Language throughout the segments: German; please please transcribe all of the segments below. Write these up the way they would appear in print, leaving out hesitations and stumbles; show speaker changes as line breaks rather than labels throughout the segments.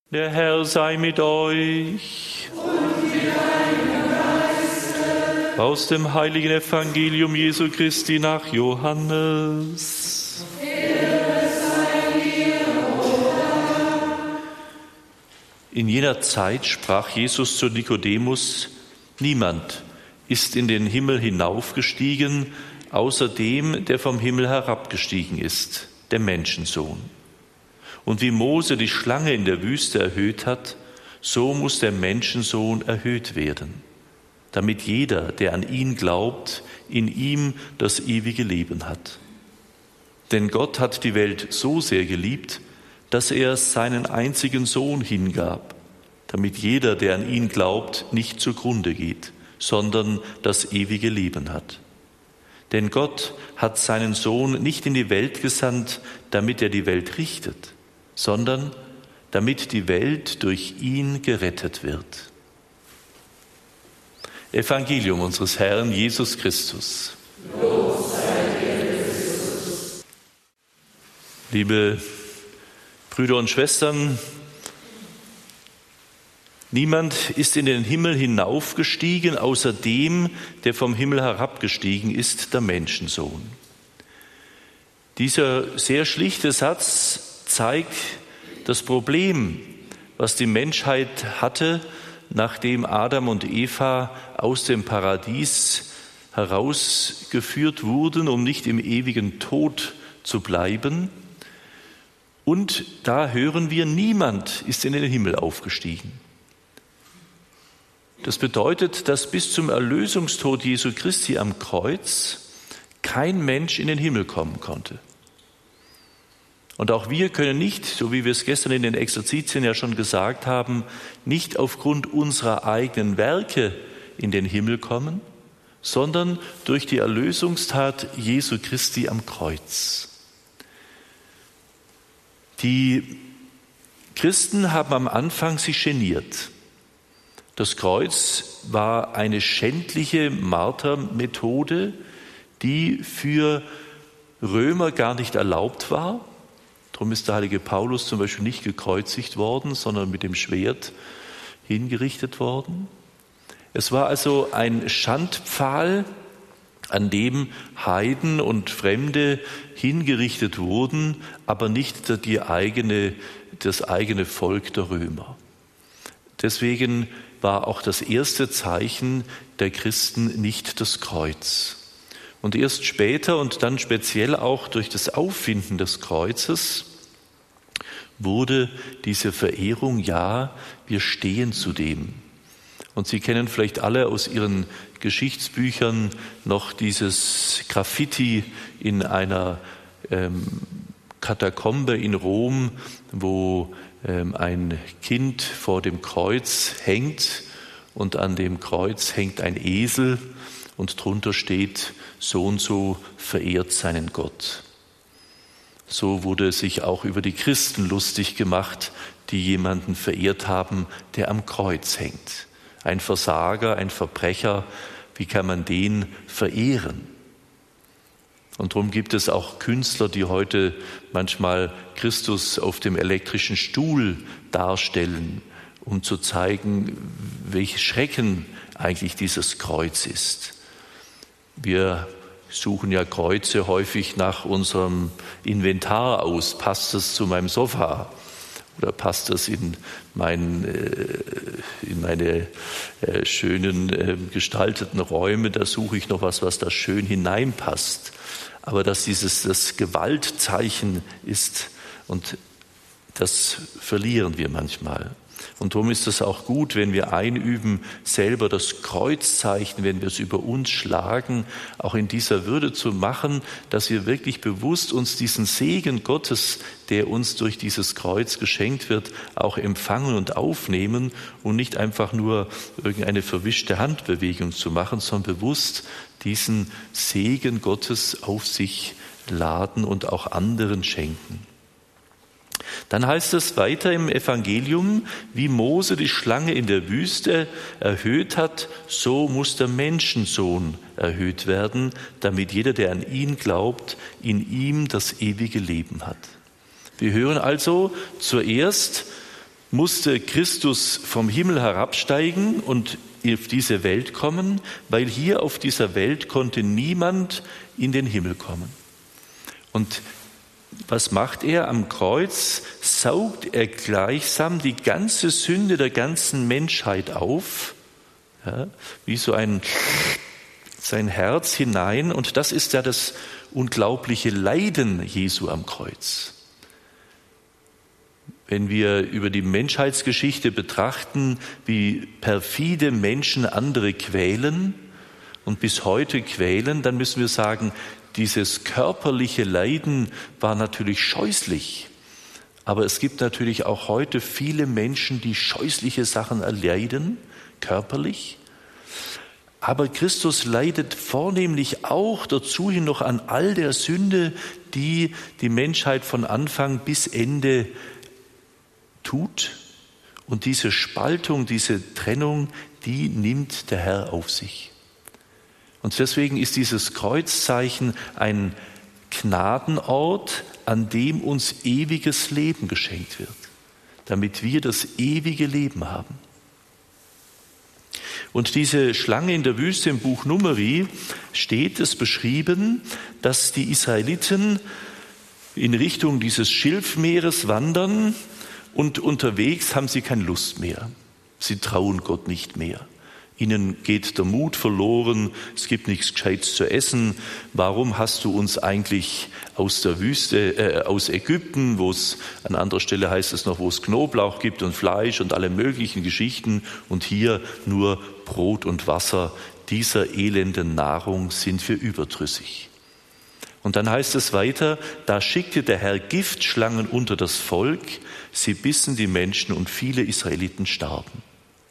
Der Herr sei mit euch.
Und mit deinem Geiste.
Aus dem heiligen Evangelium Jesu Christi nach Johannes.
Ehre sei dir, o Herr.
In jener Zeit sprach Jesus zu Nikodemus: Niemand ist in den Himmel hinaufgestiegen, außer dem, der vom Himmel herabgestiegen ist, der Menschensohn. Und wie Mose die Schlange in der Wüste erhöht hat, so muss der Menschensohn erhöht werden, damit jeder, der an ihn glaubt, in ihm das ewige Leben hat. Denn Gott hat die Welt so sehr geliebt, dass er seinen einzigen Sohn hingab, damit jeder, der an ihn glaubt, nicht zugrunde geht, sondern das ewige Leben hat. Denn Gott hat seinen Sohn nicht in die Welt gesandt, damit er die Welt richtet, sondern damit die Welt durch ihn gerettet wird. Evangelium unseres Herrn Jesus Christus.
Lob sei dir, Christus.
Liebe Brüder und Schwestern, niemand ist in den Himmel hinaufgestiegen, außer dem, der vom Himmel herabgestiegen ist, der Menschensohn. Dieser sehr schlichte Satz zeigt das Problem, was die Menschheit hatte, nachdem Adam und Eva aus dem Paradies herausgeführt wurden, um nicht im ewigen Tod zu bleiben. Und da hören wir, niemand ist in den Himmel aufgestiegen. Das bedeutet, dass bis zum Erlösungstod Jesu Christi am Kreuz kein Mensch in den Himmel kommen konnte. Und auch wir können nicht, so wie wir es gestern in den Exerzitien ja schon gesagt haben, nicht aufgrund unserer eigenen Werke in den Himmel kommen, sondern durch die Erlösungstat Jesu Christi am Kreuz. Die Christen haben am Anfang sich geniert. Das Kreuz war eine schändliche Martermethode, die für Römer gar nicht erlaubt war. Darum ist der heilige Paulus zum Beispiel nicht gekreuzigt worden, sondern mit dem Schwert hingerichtet worden. Es war also ein Schandpfahl, an dem Heiden und Fremde hingerichtet wurden, aber nicht das eigene Volk der Römer. Deswegen war auch das erste Zeichen der Christen nicht das Kreuz. Und erst später und dann speziell auch durch das Auffinden des Kreuzes wurde diese Verehrung, ja, wir stehen zu dem. Und Sie kennen vielleicht alle aus Ihren Geschichtsbüchern noch dieses Graffiti in einer Katakombe in Rom, wo ein Kind vor dem Kreuz hängt und an dem Kreuz hängt ein Esel und drunter steht, so und so verehrt seinen Gott. So wurde sich auch über die Christen lustig gemacht, die jemanden verehrt haben, der am Kreuz hängt. Ein Versager, ein Verbrecher, wie kann man den verehren? Und darum gibt es auch Künstler, die heute manchmal Christus auf dem elektrischen Stuhl darstellen, um zu zeigen, welches Schrecken eigentlich dieses Kreuz ist. Wir suchen ja Kreuze häufig nach unserem Inventar aus. Passt das zu meinem Sofa? Oder passt das in meine schönen gestalteten Räume? Da suche ich noch was da schön hineinpasst. Aber dass dieses das Gewaltzeichen ist, und das verlieren wir manchmal. Und darum ist es auch gut, wenn wir einüben, selber das Kreuzzeichen, wenn wir es über uns schlagen, auch in dieser Würde zu machen, dass wir wirklich bewusst uns diesen Segen Gottes, der uns durch dieses Kreuz geschenkt wird, auch empfangen und aufnehmen und nicht einfach nur irgendeine verwischte Handbewegung zu machen, sondern bewusst diesen Segen Gottes auf sich laden und auch anderen schenken. Dann heißt es weiter im Evangelium, wie Mose die Schlange in der Wüste erhöht hat, so muss der Menschensohn erhöht werden, damit jeder, der an ihn glaubt, in ihm das ewige Leben hat. Wir hören also zuerst, musste Christus vom Himmel herabsteigen und auf diese Welt kommen, weil hier auf dieser Welt konnte niemand in den Himmel kommen. Und was macht er am Kreuz? Saugt er gleichsam die ganze Sünde der ganzen Menschheit auf, ja, wie so sein Herz hinein. Und das ist ja das unglaubliche Leiden Jesu am Kreuz. Wenn wir über die Menschheitsgeschichte betrachten, wie perfide Menschen andere quälen und bis heute quälen, dann müssen wir sagen, dieses körperliche Leiden war natürlich scheußlich. Aber es gibt natürlich auch heute viele Menschen, die scheußliche Sachen erleiden, körperlich. Aber Christus leidet vornehmlich auch dazu hin noch an all der Sünde, die die Menschheit von Anfang bis Ende tut. Und diese Spaltung, diese Trennung, die nimmt der Herr auf sich. Und deswegen ist dieses Kreuzzeichen ein Gnadenort, an dem uns ewiges Leben geschenkt wird, damit wir das ewige Leben haben. Und diese Schlange in der Wüste im Buch Numeri steht es beschrieben, dass die Israeliten in Richtung dieses Schilfmeeres wandern und unterwegs haben sie keine Lust mehr. Sie trauen Gott nicht mehr. Ihnen geht der Mut verloren, es gibt nichts Gescheites zu essen. Warum hast du uns eigentlich aus der Wüste, aus Ägypten, wo es an anderer Stelle heißt es noch, wo es Knoblauch gibt und Fleisch und alle möglichen Geschichten und hier nur Brot und Wasser, dieser elenden Nahrung sind wir überdrüssig. Und dann heißt es weiter, da schickte der Herr Giftschlangen unter das Volk, sie bissen die Menschen und viele Israeliten starben.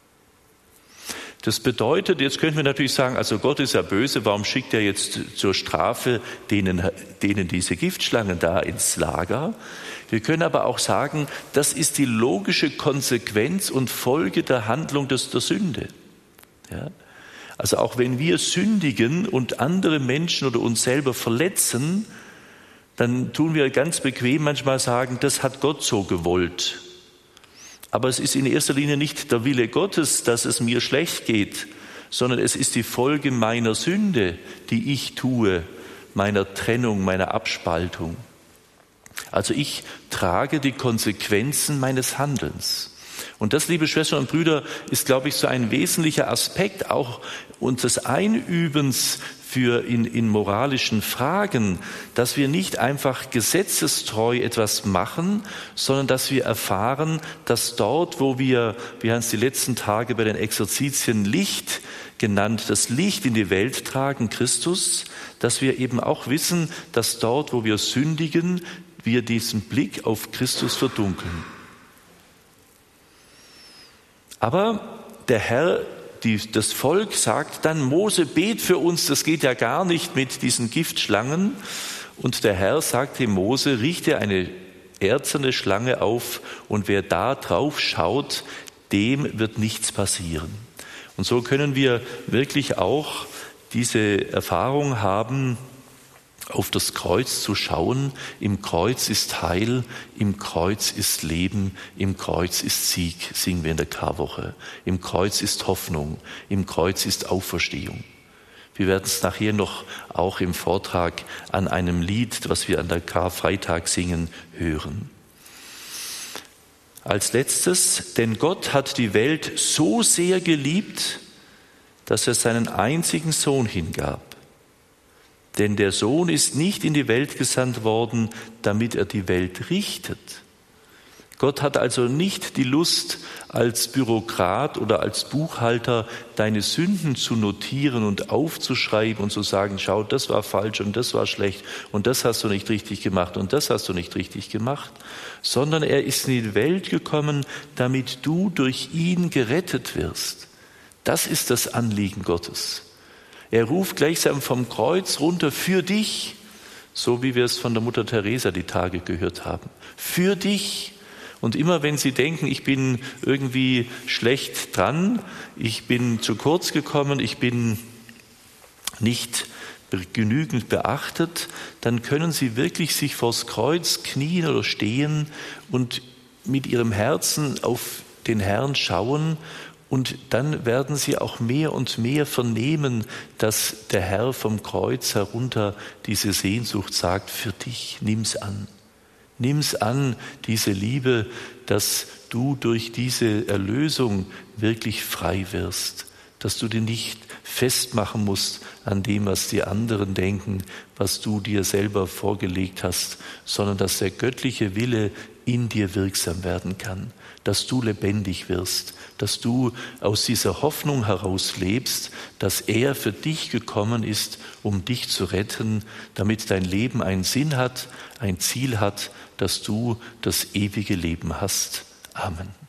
Das bedeutet, jetzt könnten wir natürlich sagen, also Gott ist ja böse, warum schickt er jetzt zur Strafe denen diese Giftschlangen da ins Lager? Wir können aber auch sagen, das ist die logische Konsequenz und Folge der Handlung der Sünde. Ja? Also auch wenn wir sündigen und andere Menschen oder uns selber verletzen, dann tun wir ganz bequem manchmal sagen, das hat Gott so gewollt. Aber es ist in erster Linie nicht der Wille Gottes, dass es mir schlecht geht, sondern es ist die Folge meiner Sünde, die ich tue, meiner Trennung, meiner Abspaltung. Also ich trage die Konsequenzen meines Handelns. Und das, liebe Schwestern und Brüder, ist, glaube ich, so ein wesentlicher Aspekt auch unseres Einübens in moralischen Fragen, dass wir nicht einfach gesetzestreu etwas machen, sondern dass wir erfahren, dass dort, wo wir haben es die letzten Tage bei den Exerzitien Licht genannt, das Licht in die Welt tragen, Christus, dass wir eben auch wissen, dass dort, wo wir sündigen, wir diesen Blick auf Christus verdunkeln. Aber der Herr, das Volk sagt dann, Mose, bet für uns, das geht ja gar nicht mit diesen Giftschlangen. Und der Herr sagt dem Mose, richte eine erzerne Schlange auf und wer da drauf schaut, dem wird nichts passieren. Und so können wir wirklich auch diese Erfahrung haben, auf das Kreuz zu schauen. Im Kreuz ist Heil, im Kreuz ist Leben, im Kreuz ist Sieg, singen wir in der Karwoche. Im Kreuz ist Hoffnung, im Kreuz ist Auferstehung. Wir werden es nachher noch auch im Vortrag an einem Lied, was wir an der Karfreitag singen, hören. Als letztes, denn Gott hat die Welt so sehr geliebt, dass er seinen einzigen Sohn hingab. Denn der Sohn ist nicht in die Welt gesandt worden, damit er die Welt richtet. Gott hat also nicht die Lust, als Bürokrat oder als Buchhalter deine Sünden zu notieren und aufzuschreiben und zu sagen, schau, das war falsch und das war schlecht und das hast du nicht richtig gemacht und das hast du nicht richtig gemacht, sondern er ist in die Welt gekommen, damit du durch ihn gerettet wirst. Das ist das Anliegen Gottes. Er ruft gleichsam vom Kreuz runter für dich, so wie wir es von der Mutter Teresa die Tage gehört haben. Für dich. Und immer wenn Sie denken, ich bin irgendwie schlecht dran, ich bin zu kurz gekommen, ich bin nicht genügend beachtet, dann können Sie wirklich sich vors Kreuz knien oder stehen und mit ihrem Herzen auf den Herrn schauen und dann werden sie auch mehr und mehr vernehmen, dass der Herr vom Kreuz herunter diese Sehnsucht sagt, für dich, nimm's an. Nimm's an, diese Liebe, dass du durch diese Erlösung wirklich frei wirst, dass du dich nicht festmachen musst an dem, was die anderen denken, was du dir selber vorgelegt hast, sondern dass der göttliche Wille in dir wirksam werden kann, dass du lebendig wirst, dass du aus dieser Hoffnung heraus lebst, dass er für dich gekommen ist, um dich zu retten, damit dein Leben einen Sinn hat, ein Ziel hat, dass du das ewige Leben hast. Amen.